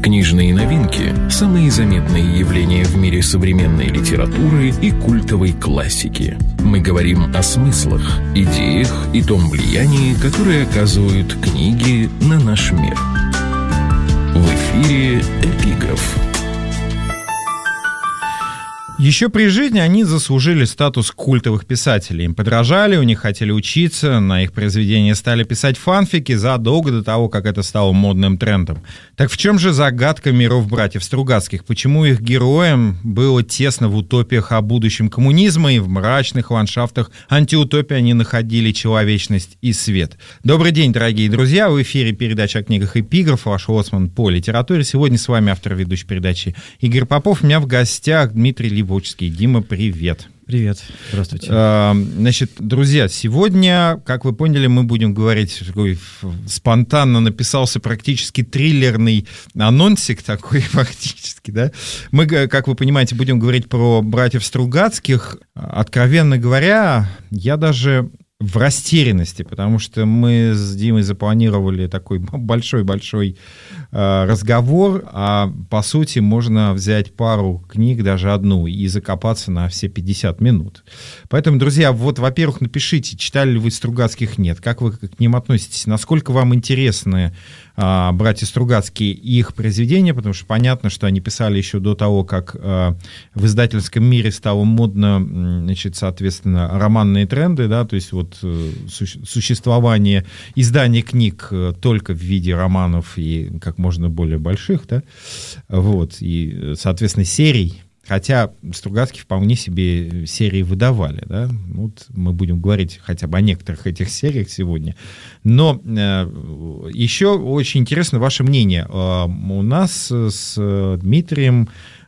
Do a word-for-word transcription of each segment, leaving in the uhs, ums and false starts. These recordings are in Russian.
Книжные новинки – самые заметные явления в мире современной литературы и культовой классики. Мы говорим о смыслах, идеях и том влиянии, которое оказывают книги на наш мир. В эфире «Эпиграф». Еще при жизни они заслужили статус культовых писателей. Им подражали, у них хотели учиться, на их произведения стали писать фанфики задолго до того, как это стало модным трендом. Так в чем же загадка миров братьев Стругацких? Почему их героям было тесно в утопиях о будущем коммунизма и в мрачных ландшафтах антиутопии они находили человечность и свет? Добрый день, дорогие друзья! В эфире передача о книгах «Эпиграф», ваш лоцман по литературе. Сегодня с вами автор ведущей передачи Игорь Попов. У меня в гостях Дмитрий Левочский. Дима, привет. Привет. Здравствуйте. Значит, друзья, сегодня, как вы поняли, мы будем говорить, такой спонтанно написался практически триллерный анонсик такой фактически, да. Мы, как вы понимаете, будем говорить про братьев Стругацких. Откровенно говоря, я даже в растерянности, потому что мы с Димой запланировали такой большой-большой э, разговор, а по сути можно взять пару книг, даже одну, и закопаться на все пятьдесят минут. Поэтому, друзья, вот, во-первых, напишите, читали ли вы Стругацких, нет, как вы к ним относитесь, насколько вам интересны э, братья Стругацкие и их произведения, потому что понятно, что они писали еще до того, как э, в издательском мире стало модно, значит, соответственно, романные тренды, да, то есть вот существование издания книг только в виде романов и как можно более больших, да, вот, и, соответственно, серий, хотя Стругацкие вполне себе серии выдавали, да, вот мы будем говорить хотя бы о некоторых этих сериях сегодня, но э, еще очень интересно ваше мнение. Э, у нас с Дмитрием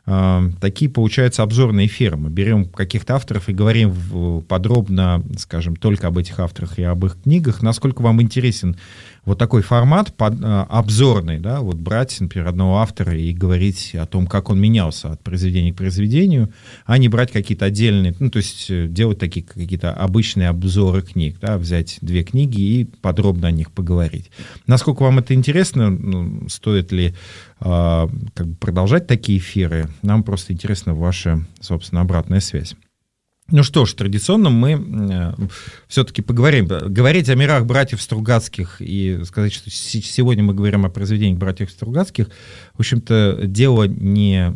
такие, получаются, обзорные эфиры. Мы берем каких-то авторов и говорим подробно, скажем, только об этих авторах и об их книгах. Насколько вам интересен вот такой формат под, обзорный, да, вот брать, например, одного автора и говорить о том, как он менялся от произведения к произведению, а не брать какие-то отдельные, ну, то есть делать такие какие-то обычные обзоры книг, да, взять две книги и подробно о них поговорить. Насколько вам это интересно, ну, стоит ли э, как бы продолжать такие эфиры? Нам просто интересна ваша, собственно, обратная связь. Ну что ж, традиционно мы э, все-таки поговорим. Говорить о мирах братьев Стругацких и сказать, что сегодня мы говорим о произведениях братьев Стругацких, в общем-то, дело не,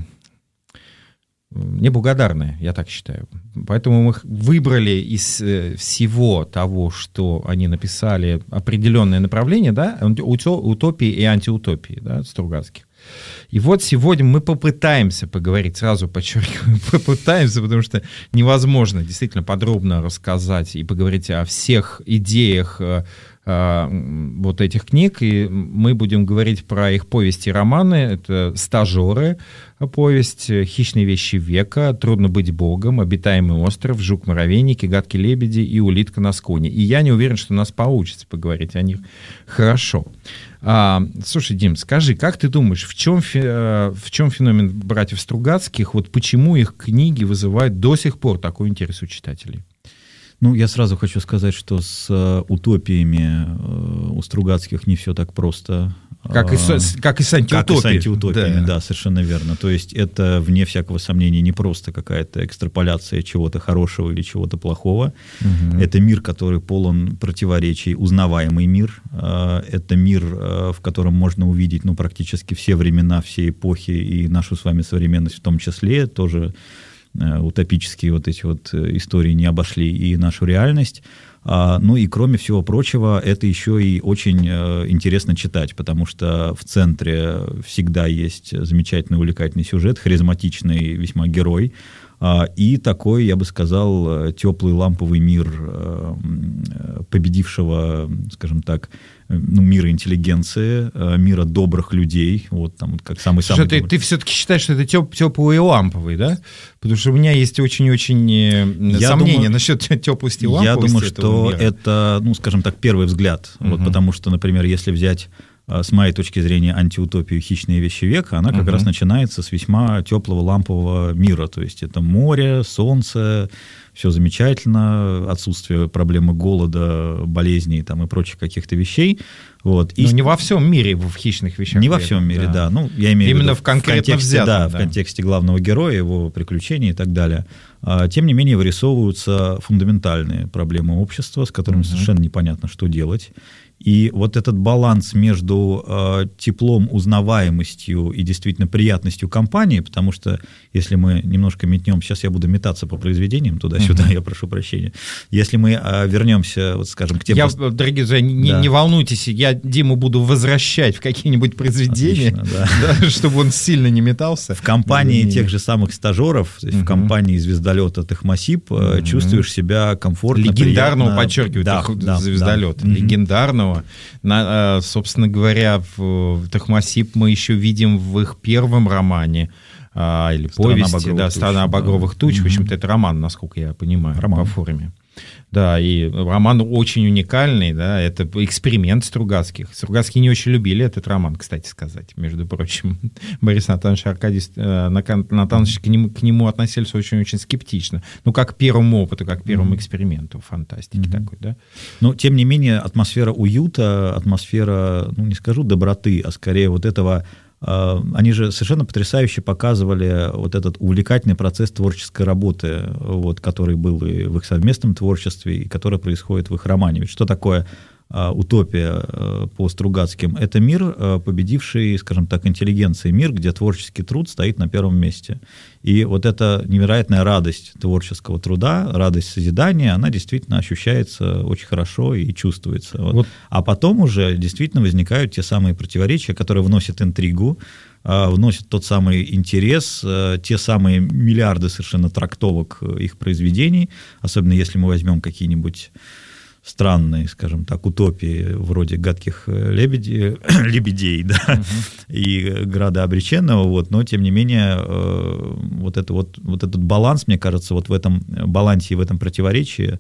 не благодарное, я так считаю. Поэтому мы выбрали из всего того, что они написали, определенное направление, да, утопии и антиутопии, да, Стругацких. И вот сегодня мы попытаемся поговорить, сразу подчеркиваю, попытаемся, потому что невозможно действительно подробно рассказать и поговорить о всех идеях э, э, вот этих книг, и мы будем говорить про их повести и романы. Это «Стажеры», повесть, «Хищные вещи века», «Трудно быть богом», «Обитаемый остров», «Жук-муравейник», «Гадкие лебеди» и «Улитка на склоне». И я не уверен, что у нас получится поговорить о них хорошо. А, слушай, Дим, скажи, как ты думаешь, в чем, в чем феномен братьев Стругацких, вот почему их книги вызывают до сих пор такой интерес у читателей? Ну, я сразу хочу сказать, что с утопиями у Стругацких не все так просто. Как и с, как и с антиутопиями. Как и с антиутопиями, да. да, совершенно верно. То есть это, вне всякого сомнения, не просто какая-то экстраполяция чего-то хорошего или чего-то плохого. Угу. Это мир, который полон противоречий, узнаваемый мир. Это мир, в котором можно увидеть, ну, практически все времена, все эпохи и нашу с вами современность в том числе. Тоже утопические вот эти вот истории не обошли и нашу реальность. Ну и кроме всего прочего, это еще и очень интересно читать, потому что в центре всегда есть замечательный, увлекательный сюжет, харизматичный весьма герой, и такой, я бы сказал, теплый ламповый мир победившего, скажем так, ну, мира интеллигенции, мира добрых людей, вот там вот как самый-самый... Ты, ты все-таки считаешь, что это теп, теплый и ламповый, да? Потому что у меня есть очень-очень сомнения думаю, насчет теплости и ламповости. Я думаю, что мира. Это, ну, скажем так, первый взгляд, uh-huh. вот, потому что, например, если взять с моей точки зрения, антиутопию «Хищные вещи века», она как uh-huh. раз начинается с весьма теплого лампового мира. То есть это море, солнце, все замечательно, отсутствие проблемы голода, болезней там, и прочих каких-то вещей. Вот. Но и... не во всем мире в «Хищных вещах Не века. во всем мире, да. да. Ну, я имею Именно в виду в конкретно в контексте, взятом, да, да. в контексте главного героя, его приключений и так далее. Тем не менее, вырисовываются фундаментальные проблемы общества, с которыми uh-huh. совершенно непонятно, что делать. И вот этот баланс между э, теплом, узнаваемостью и действительно приятностью компании, потому что если мы немножко метнем, сейчас я буду метаться по произведениям туда-сюда, uh-huh. я прошу прощения, если мы э, вернемся, вот скажем, к тем... Я, дорогие друзья, не, да. не волнуйтесь, я Диму буду возвращать в какие-нибудь произведения, Отлично, да. Да, чтобы он сильно не метался. В компании тех же самых стажеров, то есть uh-huh. в компании звездолета Тахмасиб uh-huh. чувствуешь себя комфортно, легендарного, приятно. подчеркиваю, да, тах, да, звездолета, да. легендарного. На, собственно говоря, в Тахмасиб мы еще видим в их первом романе а, или «Страна повести, да, туч», «Страна багровых да. туч». Mm-hmm. В общем-то, это роман, насколько я понимаю, роман. по форме. Да, и роман очень уникальный, да, это эксперимент Стругацких. Стругацкие не очень любили этот роман, кстати сказать, между прочим. Борис Натанович и Аркадий Натанович к нему, к нему относились очень-очень скептично. Ну, как к первому опыту, как к первому эксперименту фантастики mm-hmm. такой, да. Но, тем не менее, атмосфера уюта, атмосфера, ну, не скажу доброты, а скорее вот этого... Они же совершенно потрясающе показывали вот этот увлекательный процесс творческой работы, вот, который был и в их совместном творчестве, и который происходит в их романе. Ведь что такое утопия по Стругацким? Это мир, победивший, скажем так, интеллигенции, мир, где творческий труд стоит на первом месте. И вот эта невероятная радость творческого труда, радость созидания, она действительно ощущается очень хорошо и чувствуется. Вот. Вот. А потом уже действительно возникают те самые противоречия, которые вносят интригу, вносят тот самый интерес, те самые миллиарды совершенно трактовок их произведений, особенно если мы возьмем какие-нибудь странные, скажем так, утопии вроде «Гадких лебедей», лебедей, да, uh-huh. и «Града обреченного», вот, но, тем не менее, вот, это, вот, вот этот баланс, мне кажется, вот в этом балансе и в этом противоречии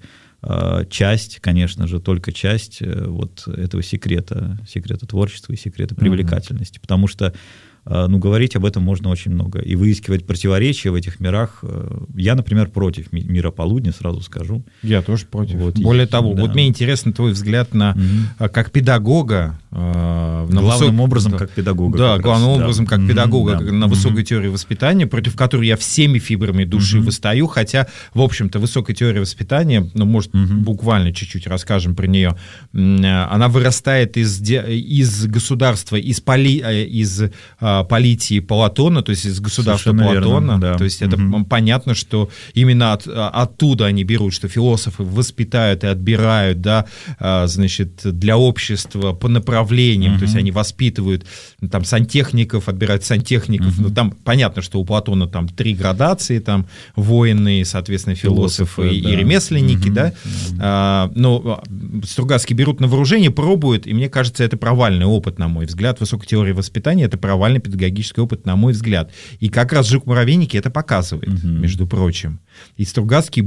часть, конечно же, только часть вот этого секрета, секрета творчества и секрета привлекательности, uh-huh. потому что ну, говорить об этом можно очень много. И выискивать противоречия в этих мирах. Я, например, против мира полудня, сразу скажу. Я тоже против. Вот, Более и, того, да. вот мне интересен твой взгляд на, mm-hmm. как педагога. На главным высок... образом, как педагога. Да, как главным раз, образом, да. как педагога mm-hmm. на высокой mm-hmm. теории воспитания, против которой я всеми фибрами души mm-hmm. выстою, хотя, в общем-то, высокая теория воспитания, ну, может, mm-hmm. буквально чуть-чуть расскажем про нее, она вырастает из, из государства, из, поли... из а, политии Платона, то есть из государства Совершенно Платона, верно, да. то есть это угу. понятно, что именно от, оттуда они берут, что философы воспитают и отбирают, да, значит, для общества по направлениям, угу. то есть они воспитывают там сантехников, отбирают сантехников, угу. ну там понятно, что у Платона там три градации, там воины, соответственно, философы, философы и, да. и ремесленники, угу. да, угу. а, но Стругацкие берут на вооружение, пробуют, и мне кажется, это провальный опыт, на мой взгляд, высокой теории воспитания, это провальный педагогический опыт, на мой взгляд. И как раз «Жук-муравейники» это показывает, uh-huh. между прочим. И Стругацкие,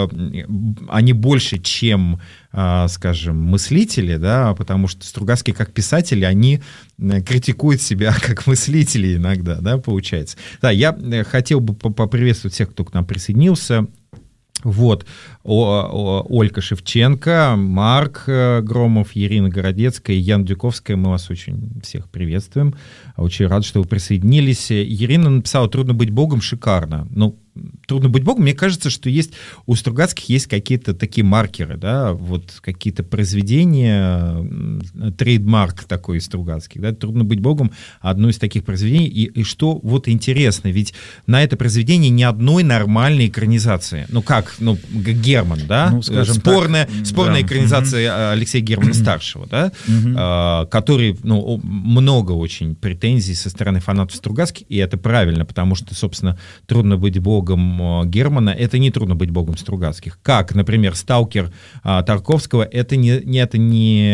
они больше, чем, скажем, мыслители, да, потому что Стругацкие, как писатели, они критикуют себя как мыслители иногда, да, получается. Да, я хотел бы поприветствовать всех, кто к нам присоединился. Вот, о, о, Ольга Шевченко, Марк Громов, Ирина Городецкая, Яна Дюковская. Мы вас очень всех приветствуем. Очень рад, что вы присоединились. Ирина написала: «Трудно быть Богом» шикарно. Ну, «Трудно быть Богом», мне кажется, что есть у Стругацких есть какие-то такие маркеры, да, вот какие-то произведения, трейдмарк такой Стругацких, да, «Трудно быть Богом» — одно из таких произведений, и, и что вот интересно, ведь на это произведение ни одной нормальной экранизации, ну как, ну, Герман, да, ну, скажем спорная, так, спорная да. экранизация mm-hmm. Алексея Германа-старшего, да, mm-hmm. который, ну, много очень претензий со стороны фанатов Стругацких, и это правильно, потому что, собственно, «Трудно быть Богом» богом Германа, это не трудно быть богом Стругацких. Как, например, «Сталкер» Тарковского, это не, не, это не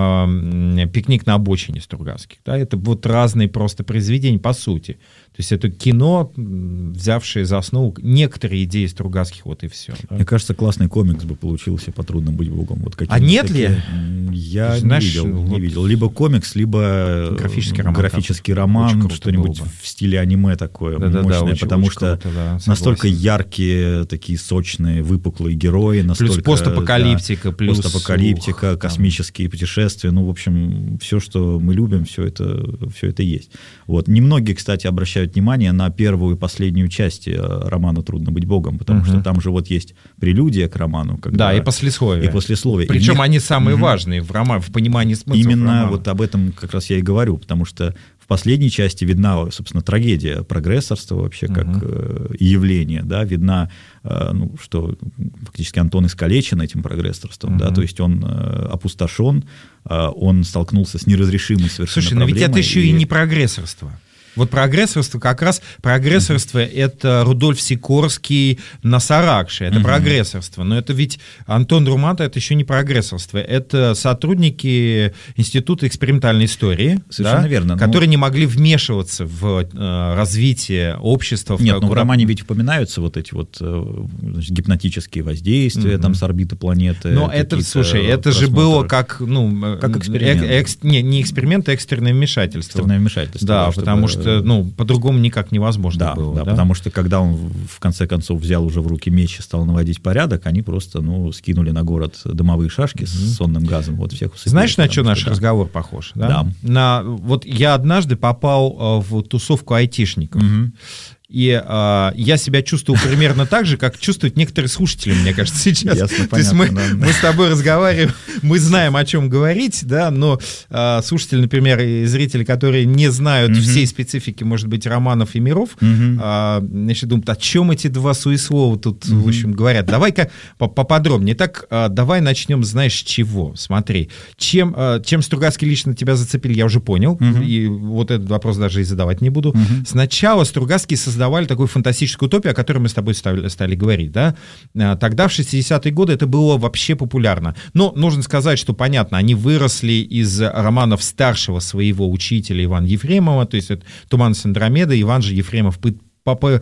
э, «Пикник на обочине» Стругацких. Да? Это вот разные просто произведения по сути. То есть это кино, взявшее за основу некоторые идеи Стругацких, вот и все. Да? Мне кажется, классный комикс бы получился по «Трудно быть богом». Вот а нет такие... ли? Я Ты не, знаешь, видел, вот... не видел. Либо комикс, либо графический роман, графический роман что-нибудь в стиле аниме такое да, мощное, да, да, очень, потому очень что круто, да, настолько яркие, такие сочные, выпуклые герои, настолько... Плюс постапокалиптика. Да, плюс постапокалиптика, ух, космические там. Путешествия, ну, в общем, все, что мы любим, все это, все это есть. Вот. Немногие, кстати, обращают внимание на первую и последнюю часть романа «Трудно быть богом», потому угу. что там же вот есть прелюдия к роману. Когда... Да, и послесловие. И послесловие. Причем и мне... они самые угу. важные в романе, в понимании смысла. Именно романа. Вот об этом как раз я и говорю, потому что в последней части видна, собственно, трагедия прогрессорства вообще как угу. э, явление, да, видна, э, ну, что фактически Антон искалечен этим прогрессорством, угу. да, то есть он э, опустошен, э, он столкнулся с неразрешимой совершенно Слушай, проблемой. Слушай, но ведь это еще и, и не прогрессорство. Вот прогрессорство, как раз прогрессорство mm-hmm. это Рудольф Сикорский на Саракше, это mm-hmm. прогрессорство. Но это ведь Антон Друмата, это еще не прогрессорство, это сотрудники Института экспериментальной истории, совершенно да, верно, которые но... не могли вмешиваться в э, развитие общества. В Нет, как... ну в романе ведь упоминаются вот эти вот значит, гипнотические воздействия mm-hmm. там с орбиты планеты. Но это, слушай, это же было как, ну, как эксперимент. Э, экс, не, не эксперимент, а экстренное вмешательство. Экстренное вмешательство. Да, да потому чтобы... что ну, по-другому никак невозможно да, было. Да, да, потому что когда он в конце концов взял уже в руки меч и стал наводить порядок, они просто ну, скинули на город дымовые шашки mm-hmm. с сонным газом. Вот всех усыпили. Знаешь, на что наш да. разговор похож? Да? Да. На, вот я однажды попал в тусовку айтишников. Mm-hmm. И э, я себя чувствовал примерно так же, как чувствуют некоторые слушатели, мне кажется, сейчас. Ясно, То есть мы, да. мы с тобой разговариваем, мы знаем, о чем говорить, да, но э, слушатели, например, и зрители, которые не знают mm-hmm. всей специфики, может быть, романов и миров, mm-hmm. э, значит, думают, о чем эти два суеслова тут, mm-hmm. в общем, говорят. Давай-ка поподробнее. Так, э, давай начнем, знаешь, с чего. Смотри, чем, э, чем Стругацкий лично тебя зацепил, я уже понял, mm-hmm. и вот этот вопрос даже и задавать не буду. Mm-hmm. Сначала Стругацкий создал создавали такую фантастическую утопию, о которой мы с тобой стали, стали говорить, да, тогда в шестидесятые годы это было вообще популярно. Но нужно сказать, что, понятно, они выросли из романов старшего своего учителя Ивана Ефремова, то есть это «Туманность Андромеды», Иван же Ефремов попы,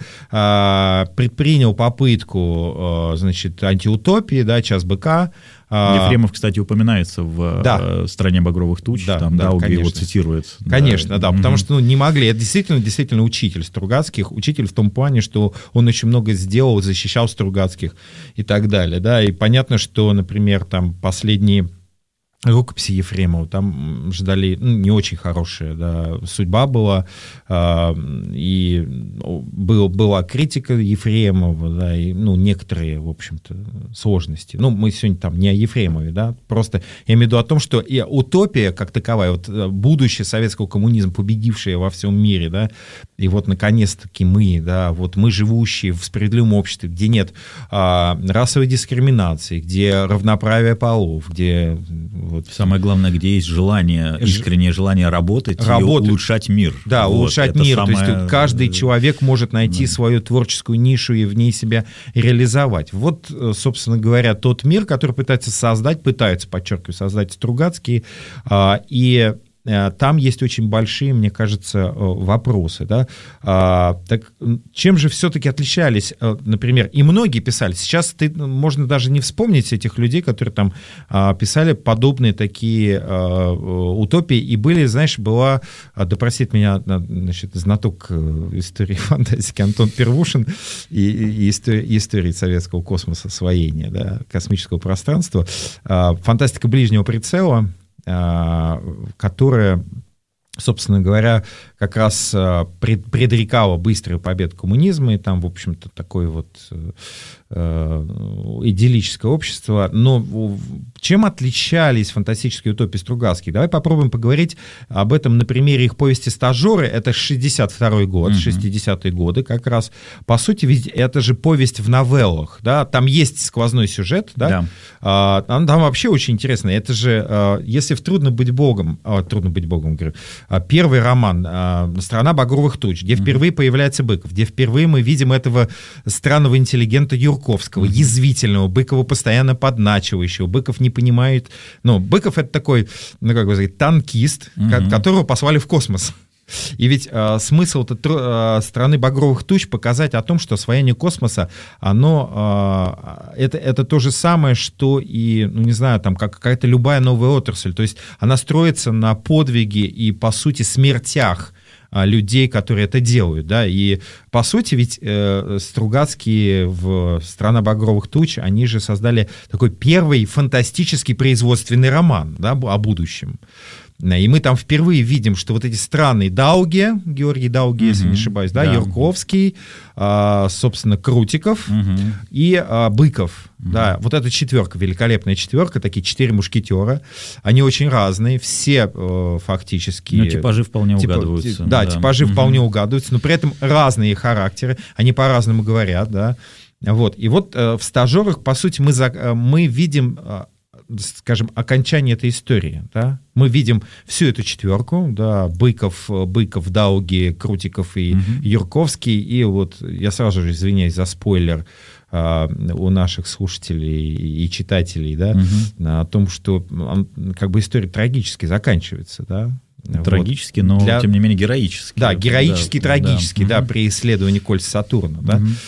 предпринял попытку, значит, антиутопии, да, «Час быка». Ефремов, кстати, упоминается в да. «Стране багровых туч», да, там да, Дауги его цитирует. Конечно, да, да mm-hmm. потому что ну, не могли. Это действительно, действительно учитель Стругацких, учитель в том плане, что он очень много сделал, защищал Стругацких и так далее. Да, и понятно, что, например, там последние рукописи Ефремова, там ждали ну, не очень хорошая да, судьба была, э, и был, была критика Ефремова, да, и ну, некоторые, в общем-то, сложности. Ну, мы сегодня там не о Ефремове, да, просто я имею в виду о том, что и утопия как таковая, вот будущее советского коммунизма, победившее во всем мире, да, и вот наконец-таки мы, да, вот мы живущие в справедливом обществе, где нет э, расовой дискриминации, где равноправие полов, где вот. Самое главное, где есть желание, искреннее желание работать, работать. И улучшать мир. Да, вот, улучшать мир. Самое... То есть каждый человек может найти да. свою творческую нишу и в ней себя реализовать. Вот, собственно говоря, тот мир, который пытается создать, пытаются, подчеркиваю, создать Стругацкие, и там есть очень большие, мне кажется, вопросы. Да? А, так чем же все-таки отличались, например, и многие писали, сейчас ты, можно даже не вспомнить этих людей, которые там а, писали подобные такие а, утопии, и были, знаешь, была, да простит меня, значит, знаток истории фантастики Антон Первушин и, и истории, истории советского космоса, освоения да, космического пространства, а, фантастика ближнего прицела, которая, собственно говоря, как раз предрекала быструю победу коммунизма, и там, в общем-то, такое вот идиллическое общество. Но чем отличались фантастические утопии Стругацких? Давай попробуем поговорить об этом на примере их повести «Стажеры». Это шестьдесят второй год, mm-hmm. шестидесятые годы как раз. По сути, ведь это же повесть в новеллах. Да? Там есть сквозной сюжет. Да? Да. А, там, там вообще очень интересно. Это же, если в «Трудно быть богом», а, «Трудно быть богом», говорю, первый роман «Страна багровых туч», где впервые появляется Быков, где впервые мы видим этого странного интеллигента Юрковского, язвительного, Быкова постоянно подначивающего. Быков не понимает... Ну, Быков — это такой, ну, как бы сказать, танкист, mm-hmm. которого послали в космос. И ведь э, смысл э, «Страны багровых туч» показать о том, что освоение космоса, оно, э, это, это то же самое, что и, ну, не знаю, там, как какая-то любая новая отрасль. То есть она строится на подвиге и, по сути, смертях э, людей, которые это делают, да, и, по сути, ведь э, Стругацкие в «Страна багровых туч», они же создали такой первый фантастический производственный роман, да, о будущем. И мы там впервые видим, что вот эти страны Дауге, Георгий Дауге, mm-hmm. если не ошибаюсь, да, да. Юрковский, а, собственно, Крутиков mm-hmm. и а, Быков. Mm-hmm. Да, вот эта четверка, великолепная четверка, такие четыре мушкетера. Они очень разные, все э, фактически... Ну, типажи вполне типа, угадываются. Да, да. типажи mm-hmm. вполне угадываются, но при этом разные характеры, они по-разному говорят, да. Вот. И вот э, в «Стажерах», по сути, мы, за, мы видим... Э, скажем, окончание этой истории, да, мы видим всю эту четверку, да, Быков, Быков, Дауги, Крутиков и mm-hmm. Юрковский, и вот я сразу же извиняюсь за спойлер а, у наших слушателей и читателей, да, mm-hmm. о том, что он, как бы история трагически заканчивается, да. Трагически, вот. но, Для... тем не менее, героически. Да, героически, да, трагически, да, да, при исследовании кольца Сатурна, да. Mm-hmm.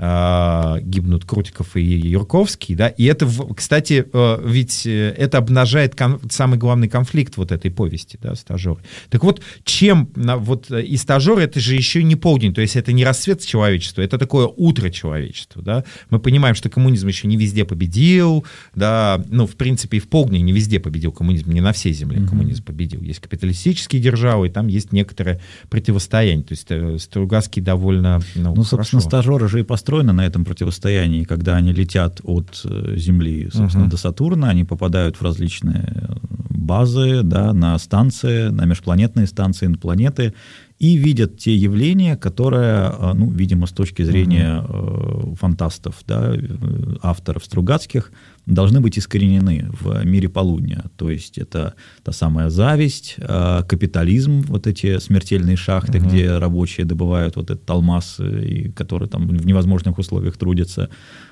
гибнут Крутиков и Юрковский, да, и это, кстати, ведь это обнажает кон- самый главный конфликт вот этой повести, да, «Стажеры». Так вот, чем, вот, и «Стажеры» — это же еще не полдень, то есть это не рассвет человечества, это такое утро человечества, да, мы понимаем, что коммунизм еще не везде победил, да, ну, в принципе, и в полдень не везде победил коммунизм, не на всей земле mm-hmm. коммунизм победил, есть капиталистические державы, и там есть некоторое противостояние, то есть Стругацкий довольно, ну, ну собственно, «Стажеры» же и построены на этом противостоянии, когда они летят от Земли, собственно, uh-huh. до Сатурна, они попадают в различные базы, да, на станции, на межпланетные станции, на планеты, и видят те явления, которые, ну, видимо, с точки зрения uh-huh. фантастов, да, авторов Стругацких, должны быть искоренены в мире полудня. То есть это та самая зависть, капитализм, вот эти смертельные шахты, uh-huh. где рабочие добывают вот этот алмаз, и который там в невозможных условиях трудятся,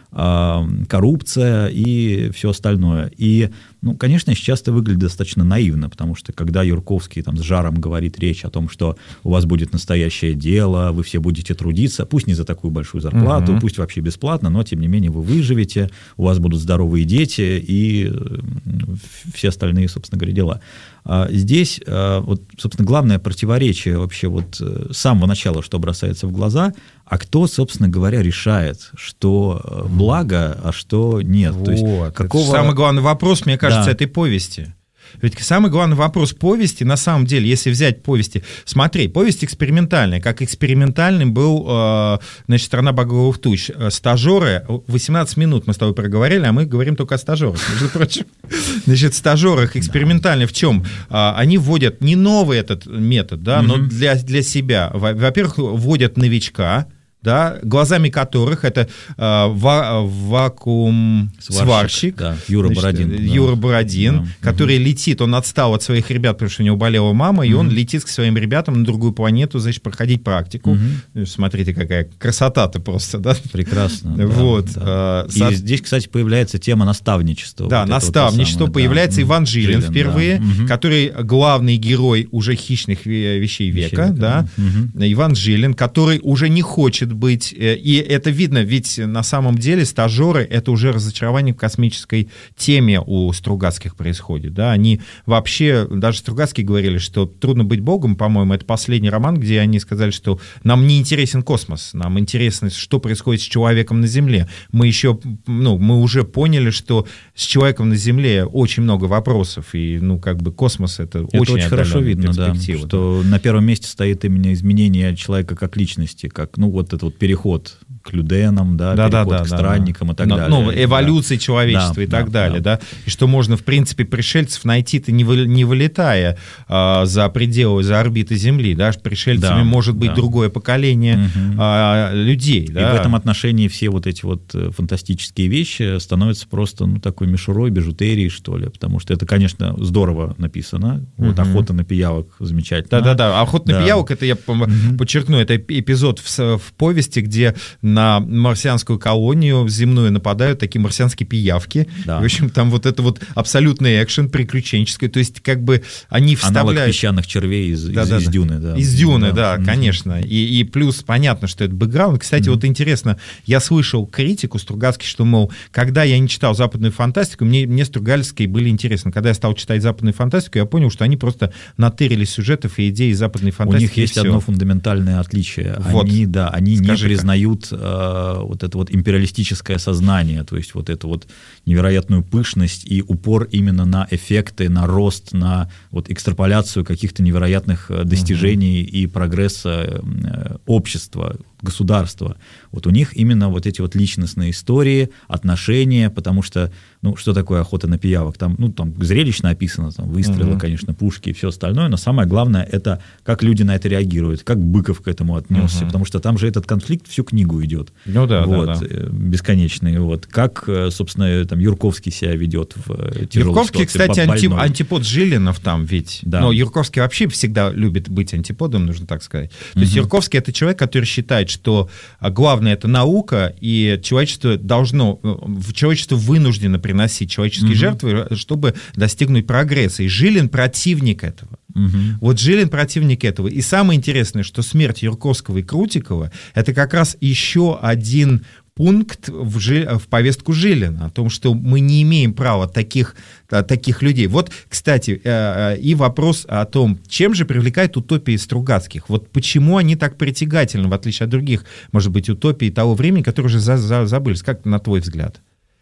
коррупция и все остальное. И, ну, конечно, сейчас это выглядит достаточно наивно, потому что когда Юрковский там с жаром говорит речь о том, что у вас будет настоящее дело, вы все будете трудиться, пусть не за такую большую зарплату, uh-huh. пусть вообще бесплатно, но, тем не менее, вы выживете, у вас будут здоровые дети и все остальные, собственно говоря, дела. Здесь, вот, собственно, главное противоречие вообще вот с самого начала, что бросается в глаза, а кто, собственно говоря, решает, что благо, а что нет. Вот. То есть, какого... самый главный вопрос, мне кажется, да. этой повести. Ведь самый главный вопрос повести, на самом деле, если взять повести, смотри, повесть экспериментальная, как экспериментальным был, э, значит, «Страна багровых туч». «Стажеры», восемнадцать минут мы с тобой проговорили, а мы говорим только о «Стажерах», между прочим. Значит, в «Стажерах» экспериментальные в чем? Они вводят не новый этот метод, да, но для, для себя. Во-первых, вводят новичка, да, глазами которых это э, ва- вакуум-сварщик, да, Юра значит, Бородин, да. Юра Бородин, да. который угу. летит, он отстал от своих ребят, потому что у него болела мама, и угу. он летит к своим ребятам на другую планету, значит, проходить практику. Угу. Смотрите, какая красота-то просто, да? Прекрасно. Вот. Да, да. И со... здесь, кстати, появляется тема наставничества. Да, вот наставничество. Вот появляется да. Иван Жилин, Жилин впервые, да. который главный герой уже «Хищных вещей века», вещей, да. Угу. Иван Жилин, который уже не хочет быть, и это видно, ведь на самом деле «Стажеры» — это уже разочарование в космической теме у Стругацких происходит, да, они вообще, даже Стругацкие говорили, что «Трудно быть Богом», по-моему, это последний роман, где они сказали, что нам не интересен космос, нам интересно, что происходит с человеком на Земле, мы еще, ну, мы уже поняли, что с человеком на Земле очень много вопросов, и, ну, как бы космос — это, это очень, очень хорошо видно, да, что да. на первом месте стоит именно изменение человека как личности, как, ну, вот это вот переход к люденам, да, да, переход да, к да, странникам да. и так Но, далее. Ну, эволюции да. человечества да, и так да, далее, да. да. И что можно, в принципе, пришельцев найти-то не, вы, не вылетая а, за пределы, за орбиты Земли, да, пришельцами да, может быть да. другое поколение угу. а, людей, да. И в этом отношении все вот эти вот фантастические вещи становятся просто, ну, такой мишурой, бижутерией, что ли, потому что это, конечно, здорово написано, угу. вот «Охота на пиявок» замечательно. Да-да-да, «Охота на да. пиявок», это я угу. подчеркну, это эпизод в, в повести, где на марсианскую колонию земную нападают такие марсианские пиявки, да. и, в общем, там вот это вот абсолютный экшен, приключенческий, то есть как бы они вставляют... Аналог песчаных червей из, да, из, да, из да. «Дюны». Да. Из «Дюны», да, да конечно. И, и плюс понятно, что это бэкграунд. Кстати, mm-hmm. вот интересно, я слышал критику Стругацкий, что, мол, когда я не читал западную фантастику, мне, мне Стругацкие были интересны. Когда я стал читать западную фантастику, я понял, что они просто натырили сюжетов и идей западной фантастики. У них есть одно фундаментальное отличие. Вот. Они, да, они не Скажи-ка. признают э, вот это вот империалистическое сознание, то есть вот эту вот невероятную пышность и упор именно на эффекты, на рост, на вот экстраполяцию каких-то невероятных достижений угу. и прогресса э, общества, государства. Вот у них именно вот эти вот личностные истории, отношения, потому что, ну, что такое «Охота на пиявок»? Там, ну, там зрелищно описано, там выстрелы, uh-huh. конечно, пушки и все остальное, но самое главное — это как люди на это реагируют, как Быков к этому отнесся, uh-huh. потому что там же этот конфликт всю книгу идет. Ну да, вот, да, да. Бесконечный. Вот. Как, собственно, там Юрковский себя ведет в тяжелой Юрковский, ситуации. кстати, анти, антипод Жилинов там ведь. Да. Но Юрковский вообще всегда любит быть антиподом, нужно так сказать. То uh-huh. есть Юрковский — это человек, который считает, что главное — это наука, и человечество должно, человечество вынуждено приносить человеческие угу. жертвы, чтобы достигнуть прогресса. И Жилин противник этого. Угу. Вот Жилин противник этого. И самое интересное, что смерть Юрковского и Крутикова — это как раз еще один пункт в, Жи, в повестку Жилина, о том, что мы не имеем права таких, таких людей. Вот, кстати, и вопрос о том, чем же привлекает утопии Стругацких. Вот почему они так притягательны, в отличие от других, может быть, утопий того времени, которые уже за, за, забылись. Как на твой взгляд?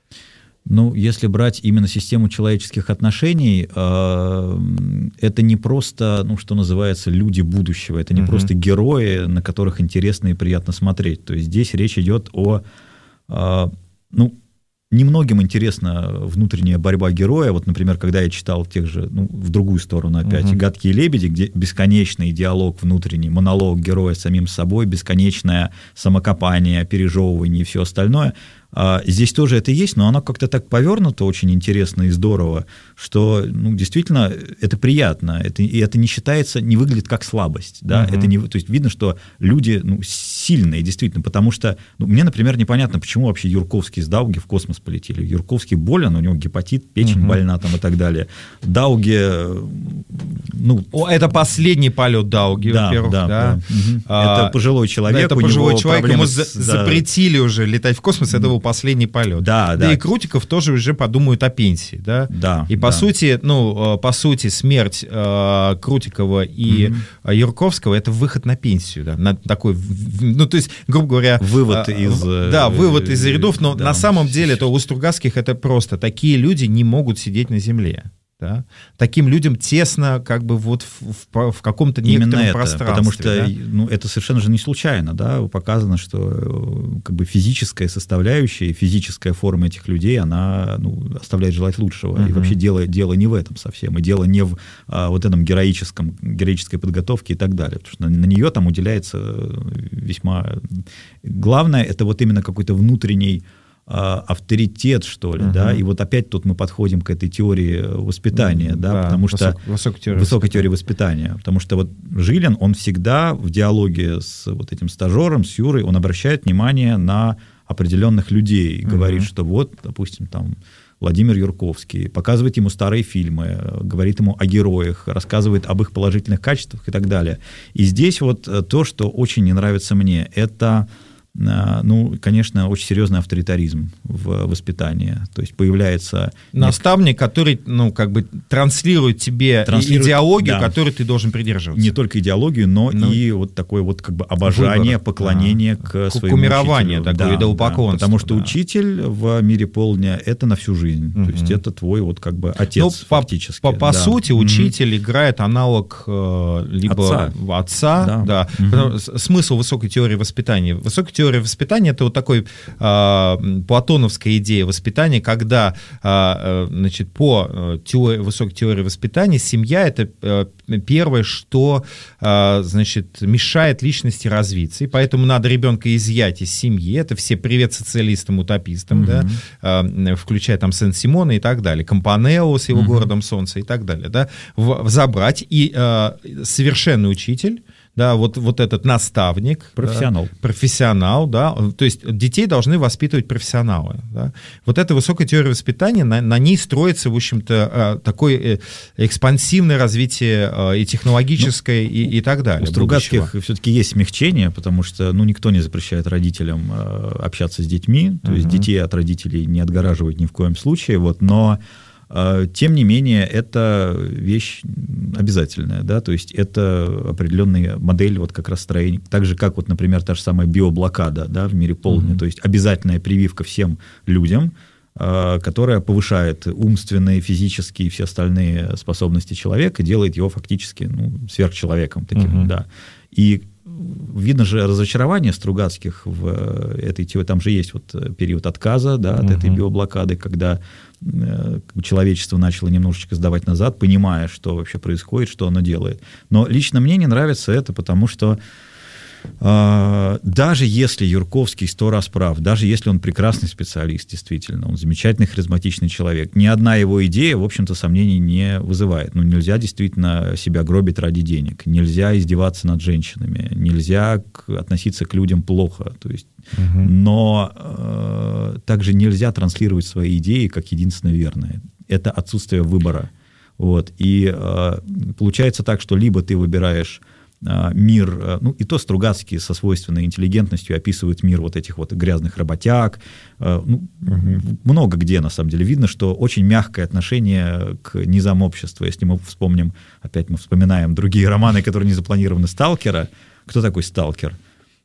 Ну, если брать именно систему человеческих отношений, э, это не просто, ну, что называется, люди будущего, это не uh-huh. просто герои, на которых интересно и приятно смотреть. То есть здесь речь идет о, э, ну, немногим интересна внутренняя борьба героя. Вот, например, когда я читал тех же, ну, в другую сторону опять, uh-huh. «Гадкие лебеди», где бесконечный диалог внутренний, монолог героя с самим собой, бесконечное самокопание, пережевывание и все остальное. Здесь тоже это есть, но оно как-то так повернуто очень интересно и здорово, что, ну, действительно это приятно, это, и это не считается, не выглядит как слабость, да, uh-huh. это не, то есть видно, что люди, ну, сильные действительно, потому что, ну, мне, например, непонятно, почему вообще Юрковский с Дауги в космос полетели. Юрковский болен, у него гепатит, печень uh-huh. больна там и так далее. Дауги, ну... О, это последний полет Дауги, да, во-первых, да, да. да. Uh-huh. А, это пожилой человек, да, это у пожилой него человек, ему с, за- да. запретили уже летать в космос, это его последний полет. Да, да, да. И Крутиков тоже уже подумают о пенсии, да. Да. И по да. сути, ну, по сути, смерть э, Крутикова и mm-hmm. Юрковского — это выход на пенсию, да, на такой, ну, то есть, грубо говоря, вывод э, из, да, вывод из рядов, но да. на самом деле, то у Стругацких это просто такие люди не могут сидеть на земле. Да? Таким людям тесно, как бы вот в, в, в каком-то некотором это, пространстве. Потому что, да? ну, это совершенно же не случайно, да, показано, что как бы физическая составляющая, физическая форма этих людей, она, ну, оставляет желать лучшего. Uh-huh. И вообще дело, дело не в этом совсем, и дело не в а, вот этом героическом, героической подготовке и так далее, потому что на, на нее там уделяется весьма... Главное, это вот именно какой-то внутренний авторитет, что ли, uh-huh. да, и вот опять тут мы подходим к этой теории воспитания, uh-huh. да, да, потому что высок, высокой, теории высокой теории воспитания, потому что вот Жилин, он всегда в диалоге с вот этим стажером, с Юрой, он обращает внимание на определенных людей, uh-huh. говорит, что вот, допустим, там Владимир Юрковский, показывает ему старые фильмы, говорит ему о героях, рассказывает об их положительных качествах и так далее. И здесь вот то, что очень не нравится мне, это... Ну, конечно, очень серьезный авторитаризм в воспитании. То есть появляется... Наставник, который, ну, как бы транслирует тебе транслирует, идеологию, да. которой ты должен придерживаться. Не только идеологию, но ну, и вот такое вот как бы обожание, выбор. поклонение да. к своему Кумирование учителю. такое, да, идолопоклонство. Да, потому что да. учитель в мире полдня — это на всю жизнь. Угу. То есть это твой вот как бы отец, ну, фактически. По, по, по да. сути, угу. учитель играет аналог э, либо отца. отца да. Да. Угу. Смысл высокой теории воспитания. Высокая теория теория воспитания — это вот такой а, платоновская идея воспитания, когда, а, значит, по теории, высокой теории воспитания семья — это а, первое, что, а, значит, мешает личности развиться, и поэтому надо ребенка изъять из семьи. Это все привет социалистам, утопистам, угу. да, а, включая там Сен-Симона и так далее, Компанео с его угу. «Городом солнца» и так далее, да, в, забрать, и а, совершенный учитель, да, вот, вот этот наставник. Профессионал. Да, профессионал, да, то есть детей должны воспитывать профессионалы. Да. Вот эта высокая теория воспитания, на, на ней строится, в общем-то, такое экспансивное развитие и технологическое, ну, и, и так далее. У Стругацких все-таки есть смягчение, потому что, ну, никто не запрещает родителям общаться с детьми, то uh-huh. есть детей от родителей не отгораживают ни в коем случае, вот, но тем не менее, это вещь обязательная, да, то есть это определенная модель вот как раз строения, так же, как вот, например, та же самая биоблокада, да, в мире полдня, mm-hmm. то есть обязательная прививка всем людям, которая повышает умственные, физические и все остальные способности человека, делает его фактически, ну, сверхчеловеком таким, mm-hmm. да, и видно же разочарование Стругацких в этой теории. Там же есть вот период отказа, да, от uh-huh. этой биоблокады, когда человечество начало немножечко сдавать назад, понимая, что вообще происходит, что оно делает. Но лично мне не нравится это, потому что э, даже если Юрковский сто раз прав, даже если он прекрасный специалист, действительно, он замечательный, харизматичный человек, ни одна его идея, в общем-то, сомнений не вызывает. Ну, нельзя действительно себя гробить ради денег, нельзя издеваться над женщинами, нельзя к, относиться к людям плохо, то есть, угу. но э, также нельзя транслировать свои идеи как единственно верные. Это отсутствие выбора. Вот. И э, получается так, что либо ты выбираешь мир, ну и то Стругацкие со свойственной интеллигентностью описывают мир вот этих вот грязных работяг, ну, угу. много где на самом деле видно, что очень мягкое отношение к низам общества. Если мы вспомним, опять мы вспоминаем другие романы, которые не запланированы, «Сталкера». Кто такой сталкер?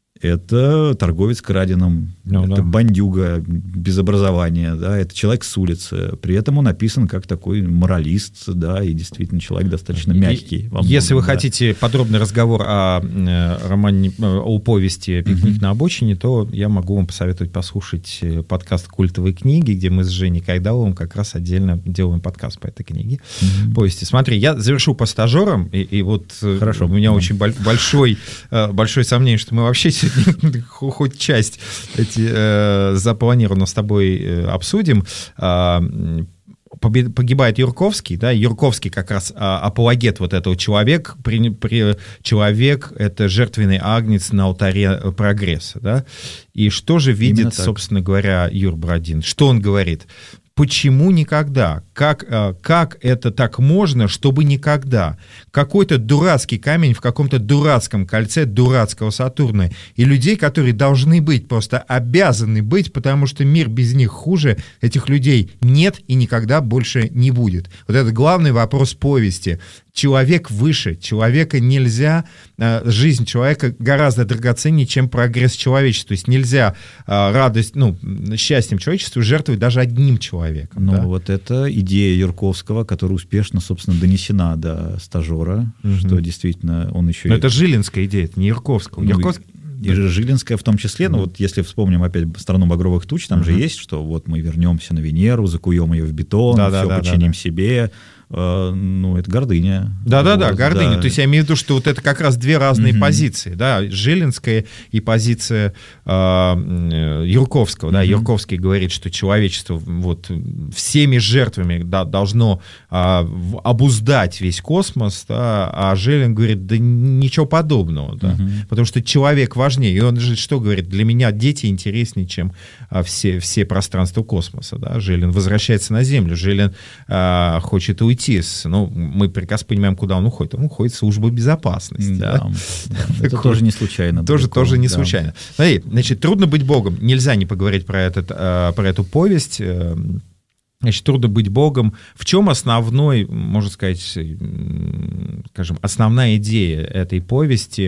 Это торговец краденым, ну, это да. бандюга без образования, да, это человек с улицы. При этом он описан как такой моралист, да, и действительно человек достаточно мягкий. Во многом, Если вы да. хотите подробный разговор о романе, о повести «Пикник uh-huh. на обочине», то я могу вам посоветовать послушать подкаст «Культовые книги», где мы с Женей Кайдаловым как раз отдельно делаем подкаст по этой книге, uh-huh. повести. Смотри, я завершу по стажерам, и, и вот Хорошо. у меня uh-huh. очень большой, большое сомнение, что мы вообще хоть часть эти, э, запланированно с тобой э, обсудим. Э, погибает Юрковский, да, Юрковский как раз а, апологет вот этого человека, при, при, человек — это жертвенный агнец на алтаре прогресса, да, и что же видит, собственно говоря, Юр Бородин, что он говорит? Почему никогда? Как, как это так можно, чтобы никогда? Какой-то дурацкий камень в каком-то дурацком кольце дурацкого Сатурна. И людей, которые должны быть, просто обязаны быть, потому что мир без них хуже, этих людей нет и никогда больше не будет. Вот это главный вопрос повести. Человек выше, человека нельзя, жизнь человека гораздо драгоценнее, чем прогресс человечества. То есть нельзя радость, ну, счастьем человечества жертвовать даже одним человеком. Ну, да? вот это идея Юрковского, которая успешно, собственно, донесена до стажера, угу. что действительно он еще... Но это жилинская идея, это не Юрковского. Ну, Юрковский... И Жилинская в том числе, ну вот если вспомним опять «Страну багровых туч», там uh-huh. же есть, что вот мы вернемся на Венеру, закуем ее в бетон, да, все да, подчиним да, да. себе. Э, ну, это гордыня. Да-да-да, вот, гордыня. Да. То есть я имею в виду, что вот это как раз две разные uh-huh. позиции. Да? Жилинская и позиция э, Юрковского. Uh-huh. Да? Юрковский говорит, что человечество вот, всеми жертвами да, должно э, обуздать весь космос, да? А Жилин говорит, да ничего подобного. Да? Uh-huh. Потому что человек важнее. И он же что говорит? Для меня дети интереснее, чем э, все, все пространства космоса. Да? Жилин возвращается на Землю. Жилин э, хочет уйти. Ну, мы прекрасно понимаем, куда он уходит. Он уходит в службу безопасности. Да, да? Да. Это тоже не случайно. Тоже, тоже не да. случайно. Смотри, значит, «Трудно быть Богом». Нельзя не поговорить про, этот, про эту повесть. Значит, «Трудно быть Богом». В чем основной, можно сказать, скажем, основная идея этой повести?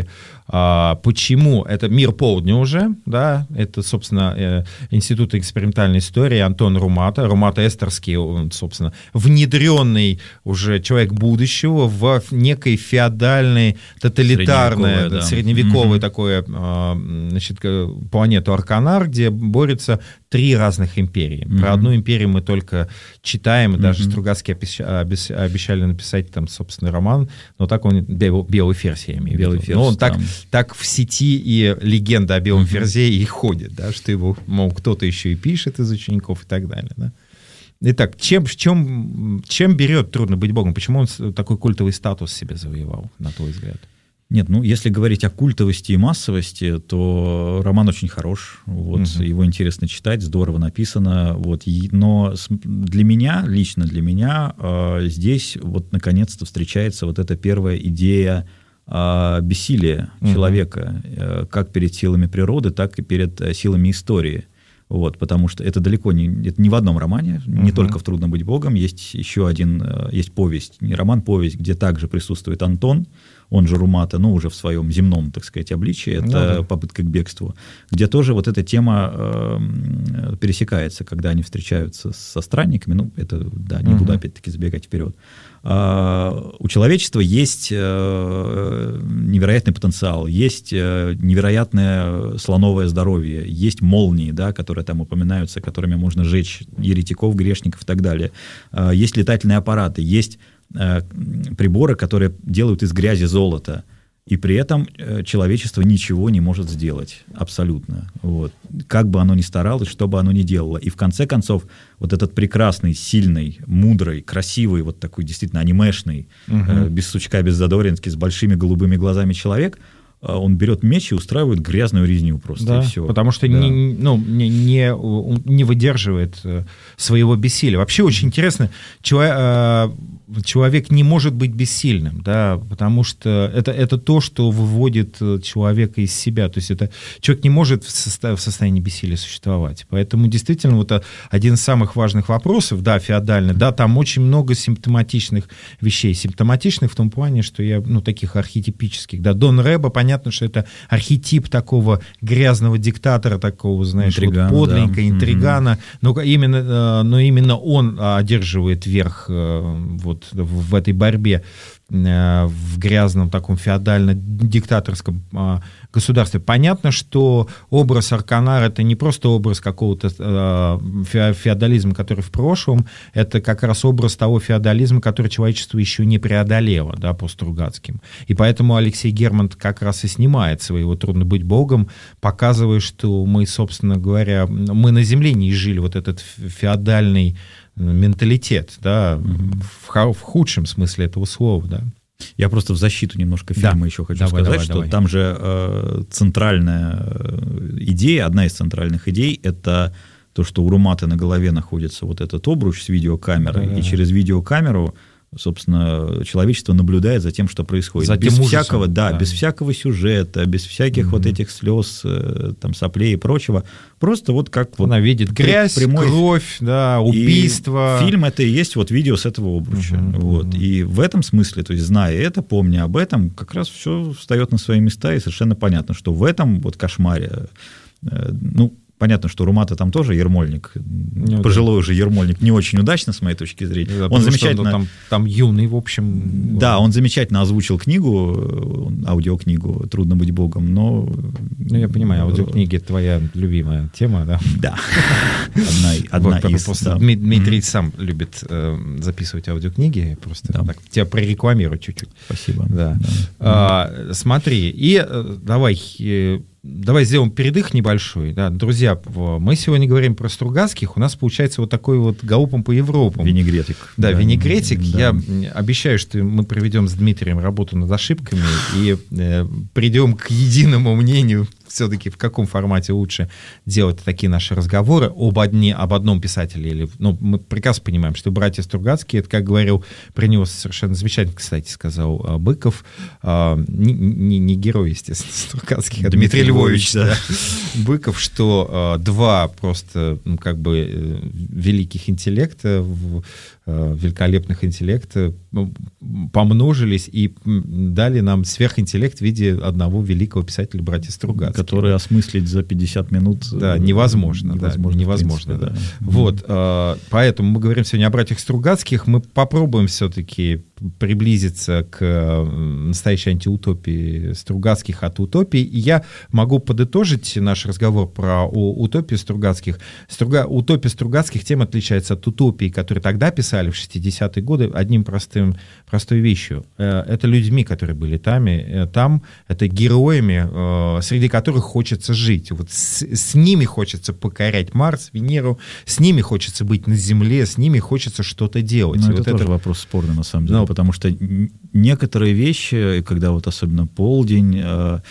А, почему? Это «Мир полдня» уже, да, это, собственно, э, Институт экспериментальной истории, Антон Румата, Румата Эстерский, он, собственно, внедренный уже человек будущего в некой феодальной, тоталитарной, да, средневековой mm-hmm. такой, значит, планету Арканар, где борются три разных империи. Mm-hmm. Про одну империю мы только читаем, mm-hmm. даже Стругацкий обещали написать там собственный роман, но так он «Белый ферзь», я имею в виду. Но он так, так в сети и легенда о Белом mm-hmm. ферзе и ходит, да, что его, мол, кто-то еще и пишет из учеников и так далее. Да. Итак, чем, чем, чем берет «Трудно быть Богом»? Почему он такой культовый статус себе завоевал, на твой взгляд? Нет, ну, если говорить о культовости и массовости, то роман очень хорош, вот, угу. его интересно читать, здорово написано, вот, и, но для меня, лично для меня, э, здесь вот наконец-то встречается вот эта первая идея э, бессилия угу. человека, э, как перед силами природы, так и перед э, силами истории. Вот, потому что это далеко не, это не в одном романе, uh-huh. не только в «Трудно быть Богом», есть еще один, есть повесть, не роман, повесть, где также присутствует Антон, он же Румата, но уже в своем земном, так сказать, обличии, это uh-huh. попытка к бегству, где тоже вот эта тема э, пересекается, когда они встречаются со странниками, ну, это, да, не uh-huh. буду опять-таки забегать вперед. Uh, у человечества есть uh, невероятный потенциал, есть uh, невероятное слоновое здоровье, есть молнии, да, которые там упоминаются, которыми можно жечь еретиков, грешников и так далее. Uh, есть летательные аппараты, есть uh, приборы, которые делают из грязи золото. И при этом человечество ничего не может сделать, абсолютно. Вот. Как бы оно ни старалось, что бы оно ни делало. И в конце концов, вот этот прекрасный, сильный, мудрый, красивый, вот такой действительно анимешный, угу. э, без сучка, без задоринки, с большими голубыми глазами человек, э, он берет меч и устраивает грязную резню просто, да, и все. Потому что да. не, ну, не, не, не выдерживает своего бессилия. Вообще очень интересно, человек... Э, человек не может быть бессильным, да, потому что это, это то, что выводит человека из себя. То есть это, человек не может в, состо, в состоянии бессилия существовать. Поэтому действительно вот один из самых важных вопросов, да, феодальный, да, там очень много симптоматичных вещей. Симптоматичных в том плане, что я, ну, таких архетипических. Да, Дон Рэба, понятно, что это архетип такого грязного диктатора, такого, знаешь, Интриган, вот подлинника, да. интригана, mm-hmm. но, именно, но именно он одерживает верх вот в этой борьбе в грязном таком феодально-диктаторском государстве. Понятно, что образ Арканара — это не просто образ какого-то феодализма, который в прошлом, это как раз образ того феодализма, который человечество еще не преодолело, да, по Стругацким. И поэтому Алексей Герман как раз и снимает своего «Трудно быть Богом», показывая, что мы, собственно говоря, мы на земле не изжили вот этот феодальный менталитет, да, mm-hmm. в, в худшем смысле этого слова, да. Я просто в защиту немножко фильма да. еще хочу давай, сказать, давай, что давай. Там же э, центральная идея, одна из центральных идей, это то, что у Руматы на голове находится вот этот обруч с видеокамерой, да, и да. через видеокамеру, собственно, человечество наблюдает за тем, что происходит. За без всякого, да, да, без всякого сюжета, без всяких mm-hmm. вот этих слез, там, соплей и прочего. Просто вот как она вот видит грязь, прямой... кровь, да, убийство. И фильм — это и есть вот видео с этого обруча. Mm-hmm. Вот. И в этом смысле, то есть зная это, помня об этом, как раз все встает на свои места, и совершенно понятно, что в этом вот кошмаре, ну, понятно, что Румата там тоже ермольник, ну, пожилой да. уже ермольник, не очень удачно, с моей точки зрения. Да, он замечательно... Он, там, там юный, в общем... Да, он замечательно озвучил книгу, аудиокнигу «Трудно быть Богом», но... Ну, я понимаю, аудиокниги — это твоя любимая тема, да? Да. Одна, одна вот, из... Просто да. Дмитрий mm-hmm. сам любит э, записывать аудиокниги, просто да. так, тебя прорекламировать чуть-чуть. Спасибо. Да. Да. А, mm-hmm. Смотри, и э, давай... Э, Давай сделаем передых небольшой. Да. Друзья, мы сегодня говорим про Стругацких. У нас получается вот такой вот галопом по Европам. Винегретик. Да, да. винегретик. Да. Я обещаю, что мы проведем с Дмитрием работу над ошибками и э, придем к единому мнению, все-таки в каком формате лучше делать такие наши разговоры об, одни, об одном писателе. Или, ну, мы прекрасно понимаем, что братья Стругацкие, это, как говорил, про него совершенно замечательно, кстати, сказал Быков, а, не, не, не герой, естественно, Стругацких, а Дмитрий Львович, да. Быков, что а, два просто, ну, как бы, великих интеллекта в, великолепных интеллекта помножились и дали нам сверхинтеллект в виде одного великого писателя, братья Стругацких. Который осмыслить за пятьдяк минут да, невозможно. невозможно, да, невозможно принципе, да. Да. Вот, э, поэтому мы говорим сегодня о братьях Стругацких. Мы попробуем все-таки приблизиться к настоящей антиутопии Стругацких от утопии. И я могу подытожить наш разговор про утопию Стругацких. Струга... Утопия Стругацких тем отличается от утопии, которые тогда писали в шестидесятые годы, одним простым, простой вещью. Это людьми, которые были там, там это героями, среди которых хочется жить. Вот с, с ними хочется покорять Марс, Венеру, с ними хочется быть на Земле, с ними хочется что-то делать. Но это вот тоже это... вопрос спорный, на самом деле, Но... потому что некоторые вещи, когда вот особенно полдень, я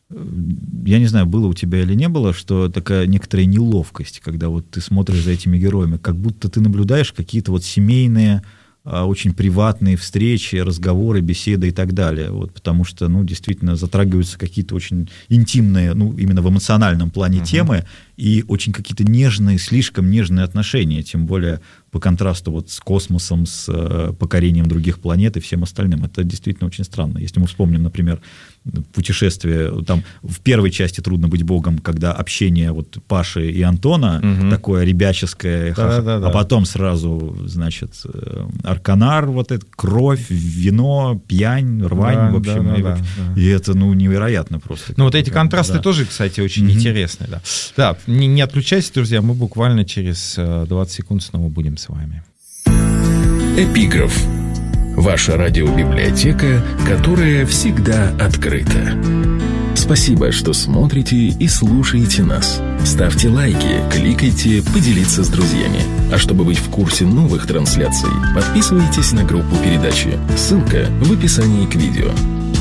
не знаю, было у тебя или не было, что такая некоторая неловкость, когда вот ты смотришь за этими героями, как будто ты наблюдаешь какие-то вот семейные, очень приватные встречи, разговоры, беседы и так далее. Вот, потому что, ну, действительно, затрагиваются какие-то очень интимные, ну, именно в эмоциональном плане uh-huh. темы, и очень какие-то нежные, слишком нежные отношения, тем более по контрасту вот с космосом, с э, покорением других планет и всем остальным. Это действительно очень странно. Если мы вспомним, например, путешествие, там в первой части «Трудно быть Богом», когда общение вот Паши и Антона, угу. такое ребяческое, да, да, да. а потом сразу, значит, Арканар, вот это, кровь, вино, пьянь, рвань, да, в общем. Да, и, да, и да. это, ну, невероятно просто. Ну, вот эти контрасты да. тоже, кстати, очень угу. интересные. Да, да не, не отключайтесь, друзья, мы буквально через двадцать секунд снова будем с вами. Эпиграф. Ваша радиобиблиотека, которая всегда открыта. Спасибо, что смотрите и слушаете нас. Ставьте лайки, кликайте, поделиться с друзьями. А чтобы быть в курсе новых трансляций, подписывайтесь на группу передачи. Ссылка в описании к видео.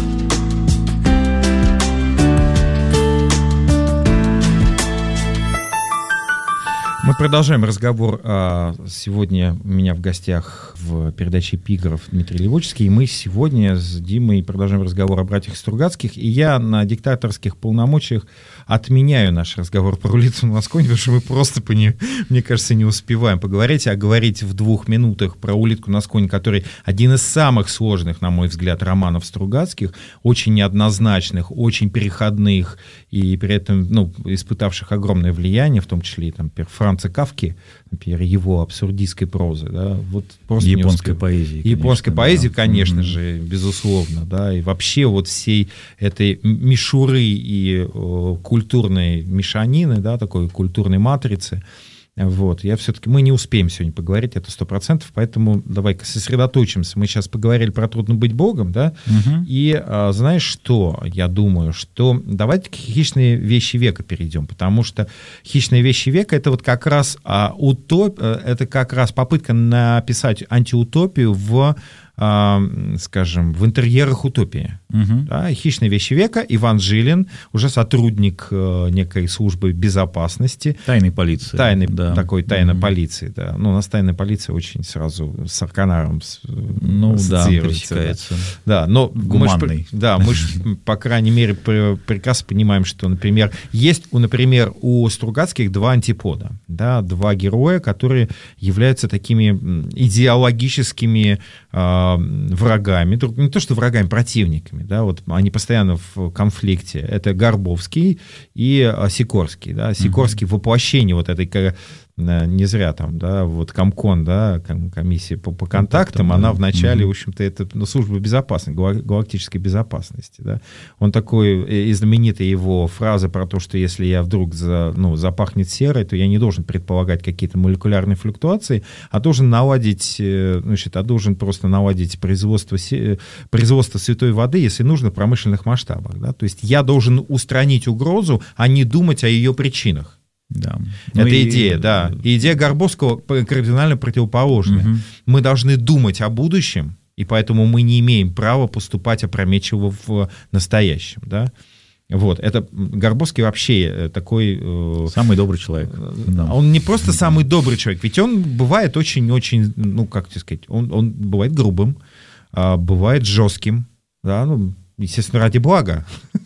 Мы продолжаем разговор. Сегодня у меня в гостях в передаче «Эпиграф» Дмитрий Левочский. И мы сегодня с Димой продолжаем разговор о братьях Стругацких. И я на диктаторских полномочиях отменяю наш разговор про улицу Насконь, потому что мы просто, по ней, мне кажется, не успеваем поговорить. А говорить в двух минутах про улитку Насконь, который один из самых сложных, на мой взгляд, романов Стругацких, очень неоднозначных, очень переходных и при этом, ну, испытавших огромное влияние, в том числе и там, Франца Кафки, например, его абсурдистской прозы, да, вот просто японской поэзии, японской поэзии, да. конечно mm-hmm. же, безусловно, да, и вообще вот всей этой мишуры и о, культурной мешанины, да, такой культурной матрицы. Вот, я все-таки, мы не успеем сегодня поговорить, это сто процентов, поэтому давай-ка сосредоточимся. Мы сейчас поговорили про «Трудно быть Богом», да, угу. и а, знаешь что, я думаю, что давайте к «Хищные вещи века» перейдем, потому что «Хищные вещи века» — это вот как раз а, утоп, это как раз попытка написать антиутопию в, а, скажем, в интерьерах утопии. Угу. Да, «Хищные вещи века», Иван Жилин, уже сотрудник э, некой службы безопасности. Тайной полиции. Тайной, да. Такой тайной угу. полиции, да. Ну, у нас тайная полиция очень сразу с Арканаром ну, ассоциируется. Да, пересекается. Да, но гуманный. Мы ж, да, мы же, по крайней мере, прекрасно понимаем, что, например, есть, например, у Стругацких два антипода, да, два героя, которые являются такими идеологическими э, врагами, не то что врагами, противниками. Да, вот они постоянно в конфликте. Это Горбовский и Сикорский. Да. Сикорский uh-huh. воплощение вот этой, не зря там, да, вот Комкон, да, комиссия по, по контактам, uh-huh. она вначале, uh-huh. в общем-то, это ну, служба безопасности, галактической безопасности. Да. Он такой, и знаменитая его фраза про то, что если я вдруг за, ну, запахнет серой, то я не должен предполагать какие-то молекулярные флуктуации, а должен наладить, значит, а должен просто наладить производство, производство святой воды, если нужно, в промышленных масштабах. Да? То есть я должен устранить угрозу, а не думать о ее причинах. Да. Это ну идея, и... да. И идея Горбовского кардинально противоположная. Угу. Мы должны думать о будущем, и поэтому мы не имеем права поступать опрометчиво в настоящем. Да? Вот, это Горбовский вообще такой... Самый добрый человек. Да. Он не просто самый добрый человек, ведь он бывает очень-очень, ну, как тебе сказать, он, он бывает грубым, бывает жестким, да, ну, естественно, ради блага.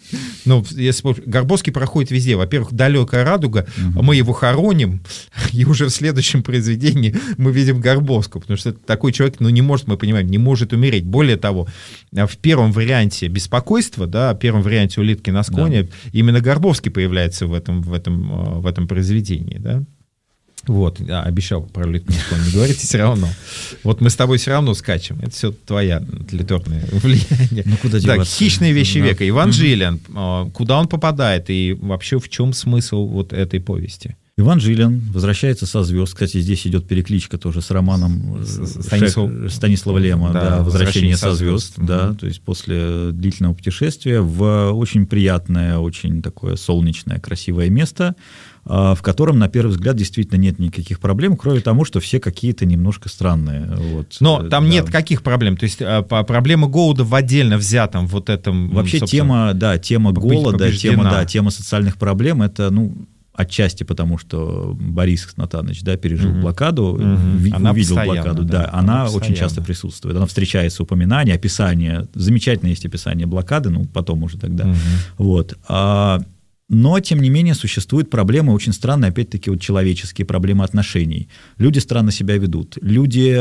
Ну, если Горбовский проходит везде. Во-первых, «Далекая радуга», угу. мы его хороним, и уже в следующем произведении мы видим Горбовского, потому что такой человек, ну, не может, мы понимаем, не может умереть. Более того, в первом варианте «Беспокойства», да, в первом варианте «Улитки на склоне», да. именно Горбовский появляется в этом, в этом, в этом произведении, да. Вот, я обещал про «Улитку на склоне» не говорить, и все равно. Вот мы с тобой все равно скачем. Это все твоя литературное влияние. Ну, куда так, деваться? «Хищные вещи да. века». Иван mm-hmm. Жилин. Куда он попадает и вообще в чем смысл вот этой повести? Иван Жилин возвращается со звезд. Кстати, здесь идет перекличка тоже с романом Станислав... Шек... Станислава Лема, да, да, «Возвращение со звезд». звезд. Да, mm-hmm. то есть после длительного путешествия в очень приятное, очень такое солнечное, красивое место, в котором, на первый взгляд, действительно нет никаких проблем, кроме того, что все какие-то немножко странные. Вот. Но там да. нет каких проблем? То есть проблема голода в отдельно взятом вот этом... Вообще тема, да, тема голода, тема, да, тема социальных проблем, это, ну, отчасти потому, что Борис Натанович, да, пережил mm-hmm. блокаду, mm-hmm. она увидел блокаду, да, да она, она очень часто присутствует. Она встречается упоминание, описание, замечательное есть описание блокады, ну, потом уже тогда. Mm-hmm. Вот. А, но, тем не менее, существуют проблемы очень странные, опять-таки, вот человеческие проблемы отношений. Люди странно себя ведут, люди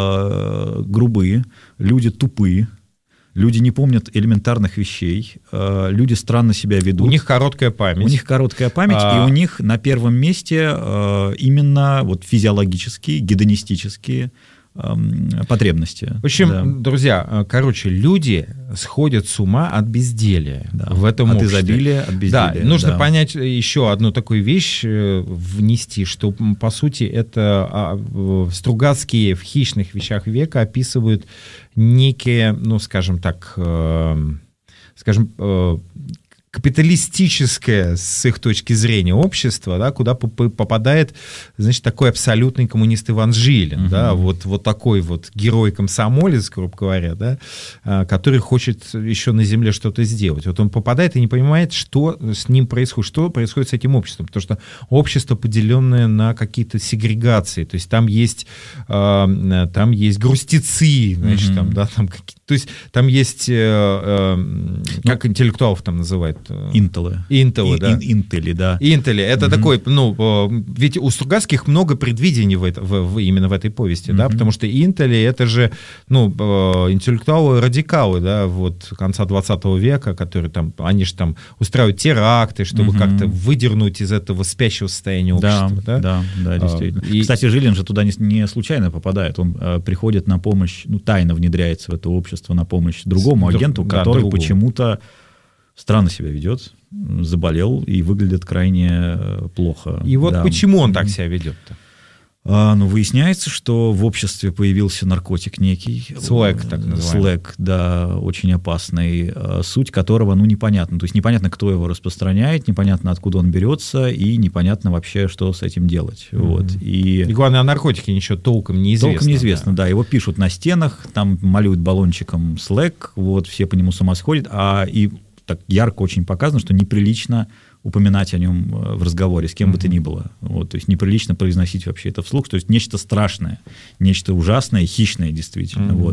э, грубые, люди тупые, люди не помнят элементарных вещей, э, люди странно себя ведут. У них короткая память. У них короткая память, а... и у них на первом месте э, именно вот физиологические, гедонистические э, потребности. В общем, да. друзья, короче, люди сходят с ума от безделия да. в этом от обществе. От изобилия, от безделия. Да, нужно да. понять еще одну такую вещь, внести, что, по сути, это Стругацкие в «Хищных вещах века» описывают некие, ну, скажем так, э, скажем, э, капиталистическое, с их точки зрения, общество, да, куда попадает, значит, такой абсолютный коммунист Иван Жилин, uh-huh. да, вот, вот такой вот герой-комсомолец, грубо говоря, да, который хочет еще на земле что-то сделать. Вот он попадает и не понимает, что с ним происходит, что происходит с этим обществом, потому что общество, поделенное на какие-то сегрегации, то есть там есть, э, там есть грустецы, значит, uh-huh. там, да, там какие-то, то есть там есть, э, э, как ну, интеллектуалов там называют, Интелы. Интелы, да. Интели, да. Интели. Это угу. такой, ну, ведь у Стругацких много предвидений в это, в, в, именно в этой повести, угу. да, потому что интели — это же, ну, интеллектуалы-радикалы, да, вот конца двадцатого века, которые там, они же там устраивают теракты, чтобы угу. как-то выдернуть из этого спящего состояния общества. Да, да, да, да, действительно. А, и... Кстати, Жилин же туда не, не случайно попадает, он а, приходит на помощь, ну, тайно внедряется в это общество на помощь другому агенту, Друг, который да, почему-то странно себя ведет, заболел и выглядит крайне плохо. И вот да. почему он так себя ведет-то? А, ну, выясняется, что в обществе появился наркотик некий. Слэк, так называемый. Слэк, да, очень опасный, суть которого, ну, непонятно. То есть непонятно, кто его распространяет, непонятно, откуда он берется, и непонятно вообще, что с этим делать. Mm-hmm. Вот. И... и главное, о наркотике ничего толком неизвестно. Толком неизвестно, да. да. Его пишут на стенах, там малюют баллончиком слэк, вот, все по нему с ума сходят, а и так ярко очень показано, что неприлично упоминать о нем в разговоре с кем mm-hmm. бы то ни было. Вот, то есть неприлично произносить вообще это вслух. То есть нечто страшное, нечто ужасное, хищное действительно. Mm-hmm. Вот.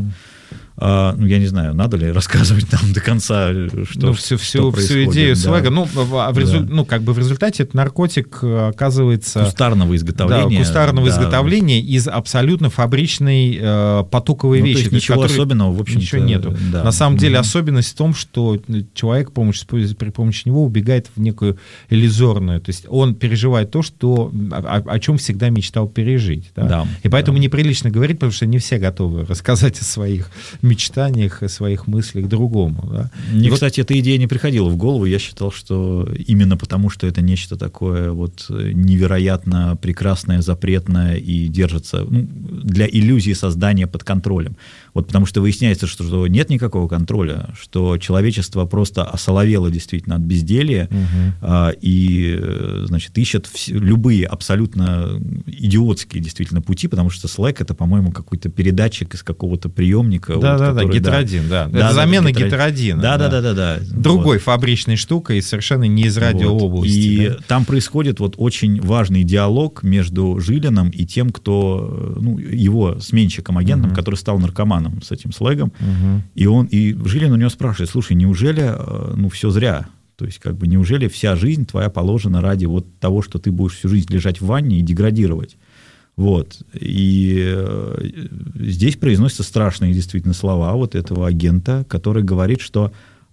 А, ну, я не знаю, надо ли рассказывать там до конца, что, ну, всю, что всю, всю идею да. слэга. Ну, в резу... да. ну, как бы в результате этот наркотик оказывается... Кустарного изготовления. Да, кустарного да. изготовления из абсолютно фабричной э, потоковой ну, вещи. То есть ничего которой... особенного, в общем-то. Ничего нету. Да. На самом деле mm-hmm. особенность в том, что человек помощь, при помощи него убегает в некую иллюзорную. То есть он переживает то, что, о, о чем всегда мечтал пережить. Да? Да. И поэтому да. неприлично говорить, потому что не все готовы рассказать о своих мечтаниях, о своих мыслях другому. Да? Мне, вот... кстати, эта идея не приходила в голову. Я считал, что именно потому, что это нечто такое вот невероятно прекрасное, запретное и держится ну, для иллюзии создания под контролем. Вот потому что выясняется, что, что нет никакого контроля, что человечество просто осоловело действительно от безделья угу. а, и, значит, ищет все, любые абсолютно идиотские действительно пути, потому что Slack — это, по-моему, какой-то передатчик из какого-то приемника. Да-да-да, вот, гетеродин, да. да. Это да, замена да, гетеродина. Да-да-да. Другой вот. Фабричной штукой, совершенно не из радиообласти. Вот. И да? там происходит вот очень важный диалог между Жилиным и тем, кто, ну, его сменщиком, агентом, угу. который стал наркоманом с этим слэгом, угу. и он, и Жилин у него спрашивает: слушай, неужели, ну, все зря? То есть, как бы, неужели вся жизнь твоя положена ради вот того, что ты будешь всю жизнь лежать в ванне и деградировать? Вот. И э, здесь произносятся страшные действительно слова вот этого агента, который говорит, что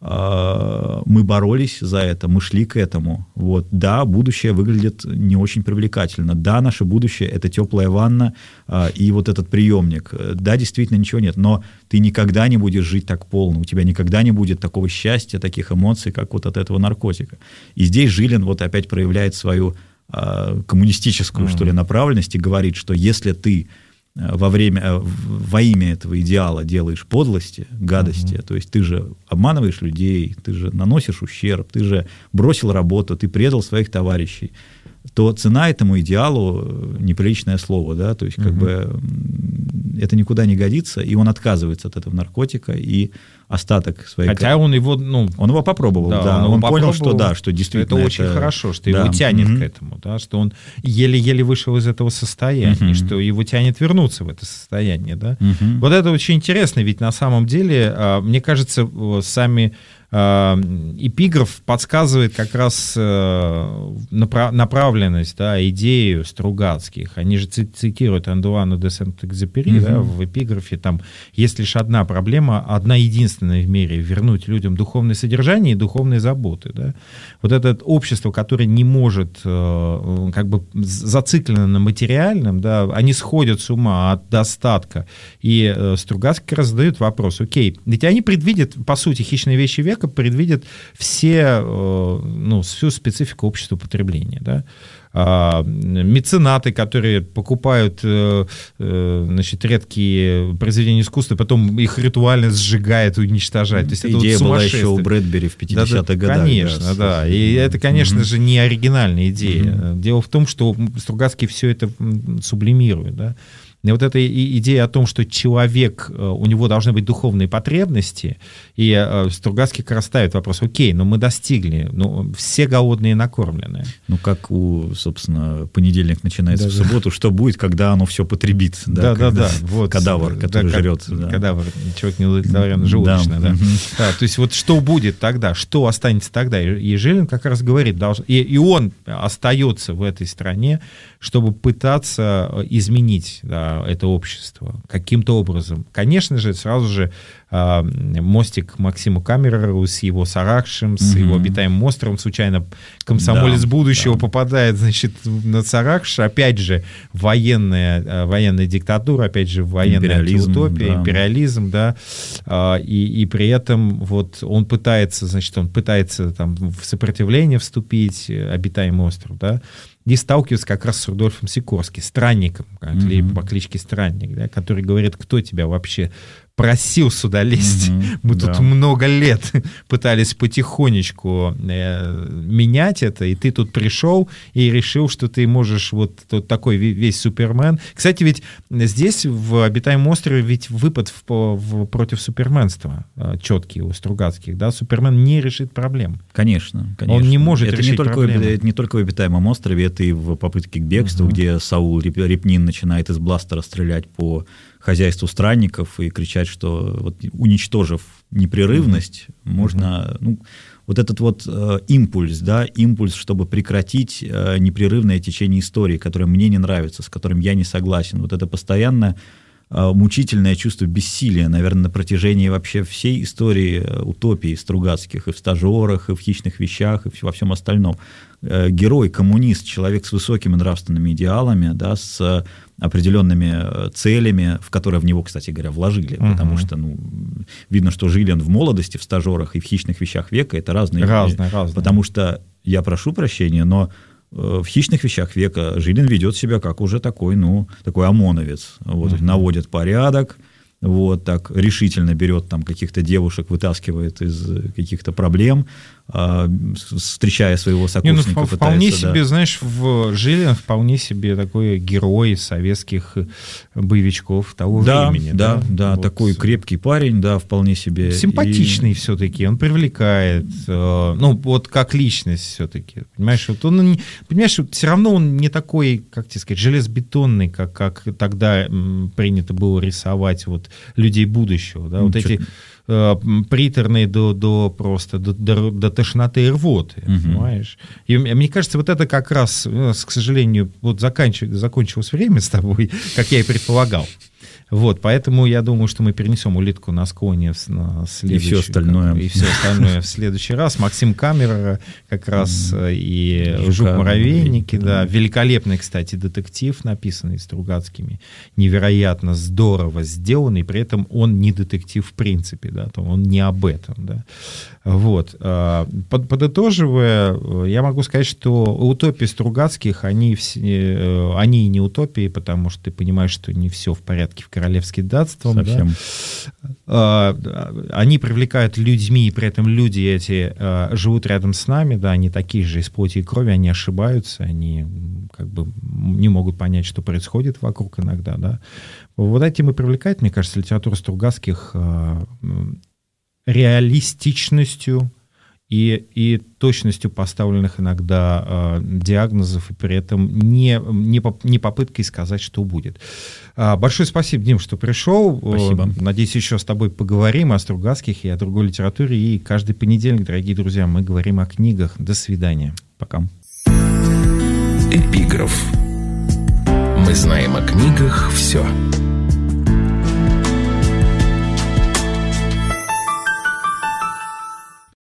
э, мы боролись за это, мы шли к этому. Вот. Да, будущее выглядит не очень привлекательно. Да, наше будущее — это теплая ванна э, и вот этот приемник. Да, действительно ничего нет, но ты никогда не будешь жить так полно, у тебя никогда не будет такого счастья, таких эмоций, как вот от этого наркотика. И здесь Жилин вот опять проявляет свою коммунистическую, mm-hmm. что ли, направленность и говорит, что если ты во время, во имя этого идеала делаешь подлости, гадости, mm-hmm. то есть ты же обманываешь людей, ты же наносишь ущерб, ты же бросил работу, ты предал своих товарищей, то цена этому идеалу — неприличное слово, да, то есть как mm-hmm. бы это никуда не годится, и он отказывается от этого наркотика, и остаток своей... Хотя он его, ну... Он его попробовал, да, да. он, он понял, попробовал, что да, что действительно это очень это... хорошо, что да. его тянет mm-hmm. к этому, да, что он еле-еле вышел из этого состояния, mm-hmm. что его тянет вернуться в это состояние, да. Mm-hmm. Вот это очень интересно, ведь на самом деле, мне кажется, сами... эпиграф подсказывает как раз направленность, да, идею Стругацких. Они же цитируют Антуана де Сент-Экзюпери, mm-hmm. да, в эпиграфе, там есть лишь одна проблема, одна единственная в мире — вернуть людям духовное содержание и духовные заботы. Да. Вот это общество, которое не может, как бы зациклено на материальном, да, они сходят с ума от достатка. И Стругацкий как раз задает вопрос: окей, ведь они предвидят, по сути, хищные вещи века предвидят все, ну, всю специфику общества потребления, да? Меценаты, которые покупают, значит, редкие произведения искусства, потом их ритуально сжигают, уничтожают. То есть идея это вот была еще у Брэдбери в пятидесятых да, да, годах. Конечно, да. да. И это, конечно mm-hmm. же, не оригинальная идея. Mm-hmm. Дело в том, что Стругацкий все это сублимирует, да. И вот эта идея о том, что человек, у него должны быть духовные потребности, и Стругацкий как раз ставит вопрос: окей, но мы достигли, ну, все голодные накормлены. Ну, как у, собственно, понедельник начинается да, в субботу, да. Что будет, когда оно все потребит? Да, да, да. Вот, кадавр, который да, жрет. Да. Кадавр, человек неудовлетворенно желудочный. Да. Да. Да, то есть вот что будет тогда, что останется тогда? И Жилин как раз говорит, и, и он остается в этой стране, чтобы пытаться изменить, да, это общество каким-то образом. Конечно же, сразу же э, мостик к Максиму Камереру с его Саракшем, с mm-hmm. его обитаемым островом. Случайно комсомолец да, будущего да. попадает, значит, на Саракш. Опять же, военная, военная диктатура, опять же, военная антиутопия, да. империализм, да. Э, и, и при этом вот он пытается, значит, он пытается там в сопротивление вступить, обитаемый остров, да. И сталкиваются как раз с Рудольфом Сикорским, странником, mm-hmm. по кличке Странник, да, который говорит: кто тебя вообще просил сюда лезть? Mm-hmm. Мы да. тут много лет пытались потихонечку э, менять это, и ты тут пришел и решил, что ты можешь вот, вот такой весь Супермен. Кстати, ведь здесь, в обитаемом острове, ведь выпад в, в, против суперменства э, четкий у Стругацких, да, Супермен не решит проблем. Конечно, конечно. Он не может это решить не только, проблемы. Это не только в обитаемом острове, это и в попытке к бегству, uh-huh. где Саул Репнин начинает из бластера стрелять по хозяйству странников и кричать, что вот, уничтожив непрерывность, mm-hmm. можно, ну, вот этот вот э, импульс, да, импульс, чтобы прекратить э, непрерывное течение истории, которое мне не нравится, с которым я не согласен, вот это постоянное э, мучительное чувство бессилия, наверное, на протяжении вообще всей истории э, утопии Стругацких, и в «Стажерах», и в «Хищных вещах», и во всем остальном. Э, герой, коммунист, человек с высокими нравственными идеалами, да, с определенными целями, в которые в него, кстати говоря, вложили, uh-huh. потому что, ну, видно, что Жилин в молодости, в «Стажерах» и в «Хищных вещах века» — это разные разные, люди. разные. Потому что, я прошу прощения, но в «Хищных вещах века» Жилин ведет себя как уже такой, ну, такой ОМОНовец. Вот, uh-huh. наводит порядок, вот, так решительно берет там каких-то девушек, вытаскивает из каких-то проблем, а, встречая своего сокурсника. Не, ну, пытается, вполне да. себе, знаешь, в Жилин вполне себе такой герой советских боевичков того да, времени. Да, да, да, вот. Такой крепкий парень, да, вполне себе. Симпатичный и... все-таки, он привлекает, э, ну, вот как личность все-таки, понимаешь, вот он, понимаешь, вот все равно он не такой, как тебе сказать, железобетонный, как, как тогда м, принято было рисовать вот людей будущего, да, вот эти э, приторные до, до просто до, до, до тошноты и рвоты, угу. понимаешь? И мне кажется, вот это как раз, к сожалению, вот заканчив, закончилось время с тобой, как я и предполагал. Вот, поэтому я думаю, что мы перенесем улитку на склоне на следующий, и все остальное. И все остальное в следующий раз. Максим Камерер как раз mm. и «Жук-муравейники». Да. Великолепный, кстати, детектив, написанный Стругацкими. Невероятно здорово сделанный, при этом он не детектив в принципе, да, он не об этом. Да. Вот. Подытоживая, я могу сказать, что утопии Стругацких, они, все, они не утопии, потому что ты понимаешь, что не все в порядке в королевским датством. Совсем. Да? Они привлекают людьми, и при этом люди эти живут рядом с нами, да, они такие же из плоти и крови, они ошибаются, они как бы не могут понять, что происходит вокруг иногда. Да? Вот этим и привлекает, мне кажется, литература Стругацких реалистичностью и, и точностью поставленных иногда э, диагнозов, и при этом не, не, поп, не попыткой сказать, что будет. А, большое спасибо, Дим, что пришел. Спасибо. Надеюсь, еще с тобой поговорим о Стругацких и о другой литературе. И каждый понедельник, дорогие друзья, мы говорим о книгах. До свидания. Пока. Эпиграф. Мы знаем о книгах все.